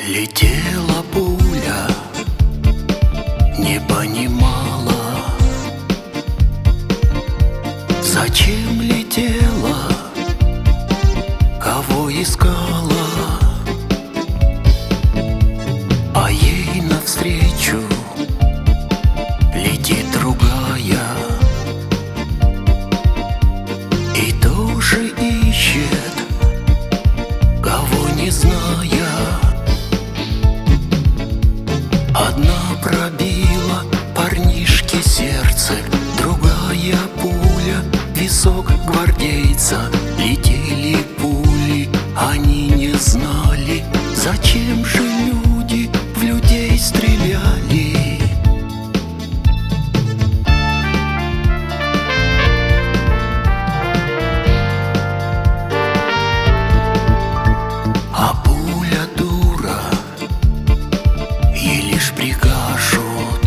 Летела пуля, не понимала, зачем летела, кого искала, а ей навстречу летит другая и тоже ищет, кого не зная. Одна пробила парнишке сердце, другая пуля в висок гвардейца. Летели пули, они не знали, зачем же люди в людей стреляли. А пуля дура, ей лишь прикажут,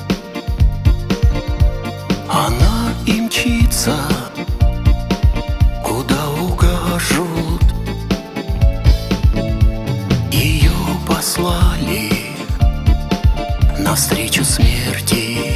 она и мчится, куда укажут. Ее послали навстречу смерти.